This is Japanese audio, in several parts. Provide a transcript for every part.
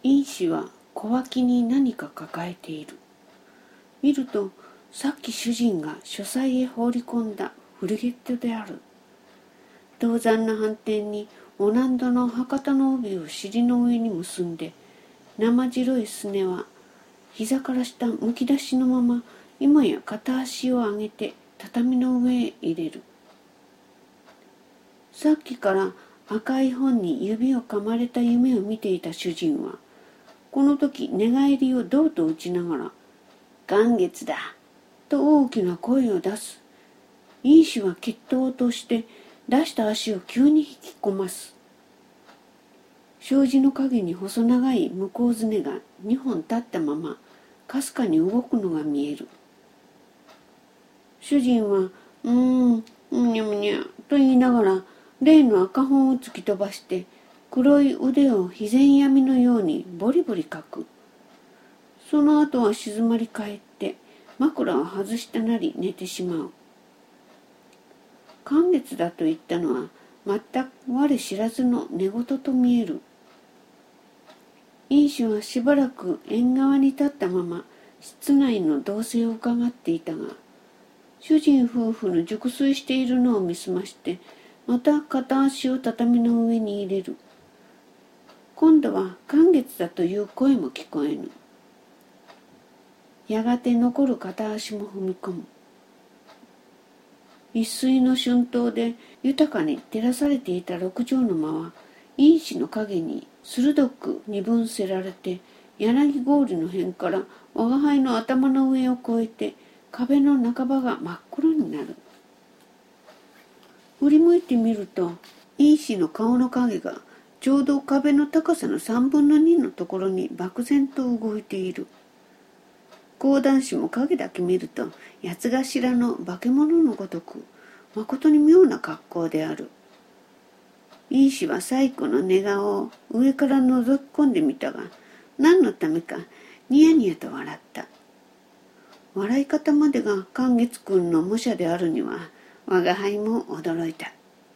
因子は小脇に何か抱えている。見ると、さっき主人が書斎へ放り込んだフルゲットである。銅山の反転にオナンドの博多の帯を尻の上に結んで、生白いすねは膝から下むき出しのまま、今や片足を上げて畳の上へ入れる。さっきから赤い本に指を噛まれた夢を見ていた主人は、この時寝返りをどうと打ちながら、元月だと大きな声を出す。因子は決闘として出した足を急に引き込ます。障子の陰に細長い向こうずねが2本立ったまま、かすかに動くのが見える。主人は、むにゃむにゃと言いながら、例の赤本を突き飛ばして、黒い腕を肥前闇のようにボリボリかく。その後は静まり返って、枕を外したなり寝てしまう。寒月だと言ったのは、全く我知らずの寝言と見える。因子はしばらく縁側に立ったまま、室内の動静を伺っていたが、主人夫婦の熟睡しているのを見すまして、また片足を畳の上に入れる。今度は寒月だという声も聞こえぬ。やがて残る片足も踏み込む。一水の春灯で豊かに照らされていた六畳の間は、因子の影に鋭く二分せられて、柳氷の辺から我輩の頭の上を越えて、壁の半ばが真っ黒になる。振り向いてみると、因子の顔の影がちょうど壁の高さの3分の2のところに漠然と動いている。講談師も影だけ見ると、八つ頭の化け物のごとく、まことに妙な格好である。因子は最古の寝顔を上から覗き込んでみたが、何のためかニヤニヤと笑った。笑い方までが寒月くんの模写であるには、我が輩も驚いた。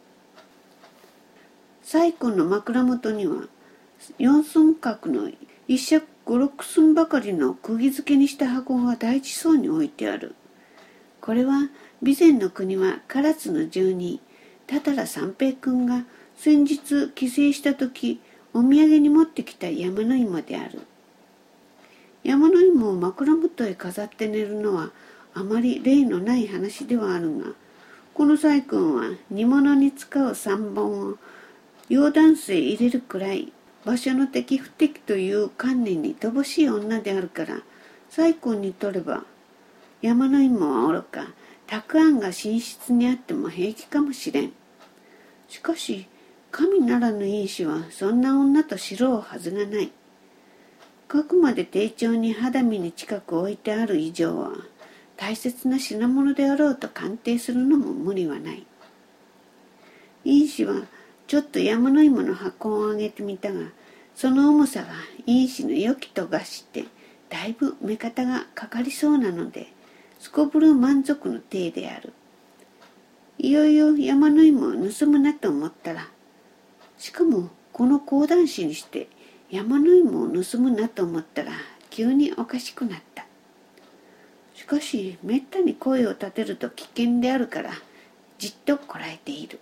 最古の枕元には、四寸角の一尺五六寸ばかりの釘付けにした箱が大事そうに置いてある。これは備前の国は唐津の住人、多々良三平君が先日帰省した時、お土産に持ってきた山の芋である。山の芋を枕元へ飾って寝るのはあまり例のない話ではあるが、この細君は煮物に使う3本を溶断水入れるくらい場所の適不適という観念に乏しい女であるから、細君にとれば山の芋はおろか、たくあんが寝室にあっても平気かもしれん。しかし神ならぬ因子はそんな女と知ろうはずがない。かくまで丁重に肌身に近く置いてある以上は、大切な品物であろうと鑑定するのも無理はない。因子はちょっと山の芋の箱を上げてみたが、その重さが因子の良きとがしてだいぶ目方がかかりそうなので、すこぶる満足の体である。いよいよ山の芋を盗むなと思ったら、しかもこの講談師にして山の芋を盗むなと思ったら急におかしくなった。しかしめったに声を立てると危険であるからじっとこらえている。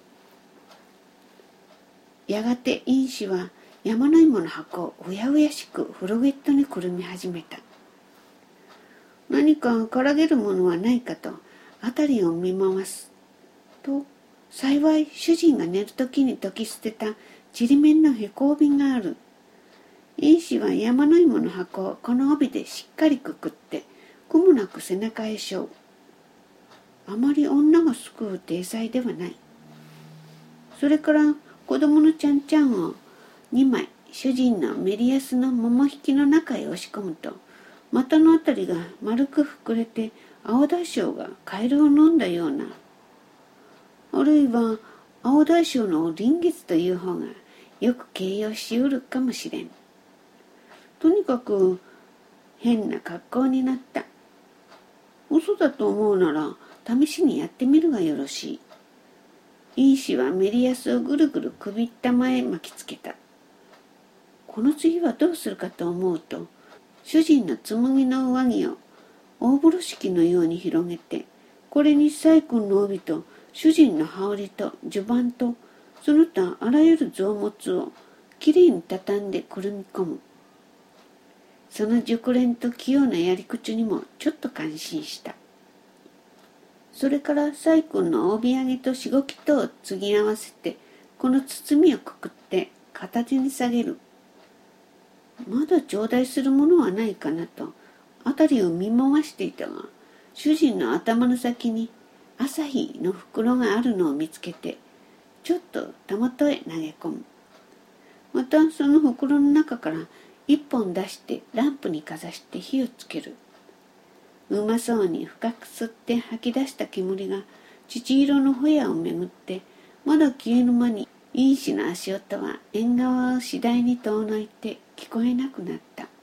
やがて因子は山の芋の箱をうやうやしくフロゲットにくるみ始めた。何かからげるものはないかと辺りを見回すと、幸い主人が寝るときに溶き捨てたちりめんのへこ帯がある。因子は山の芋の箱をこの帯でしっかりくくって苦もなく背中へしょう。あまり女が救う体裁ではない。それから子供のちゃんちゃんを2枚主人のメリヤスの桃引きの中へ押し込むと、股のあたりが丸く膨れて青大将がカエルを飲んだような、あるいは青大将の臨月という方がよく形容しうるかもしれん。とにかく変な格好になった。嘘だと思うなら試しにやってみるがよろしい。因子はメリヤスをぐるぐる首ったまへ巻きつけた。 この次はどうするかと思うと、主人の紬の上着を大風呂敷のように広げて、これに細君の帯と主人の羽織と襦袢とその他あらゆる臓物をきれいに畳んでくるみ込む。その熟練と器用なやり口にもちょっと感心した。それから細君の帯揚げとしごきとを継ぎ合わせて、この包みをくくって形に下げる。まだ頂戴するものはないかなと辺りを見回していたが、主人の頭の先に朝日の袋があるのを見つけて、ちょっとたもとへ投げ込む。またその袋の中から一本出してランプにかざして火をつける。うまそうに深く吸って吐き出した煙が乳色のホヤをめぐって、まだ消えぬ間に因子の足音は縁側を次第に遠のいて聞こえなくなった。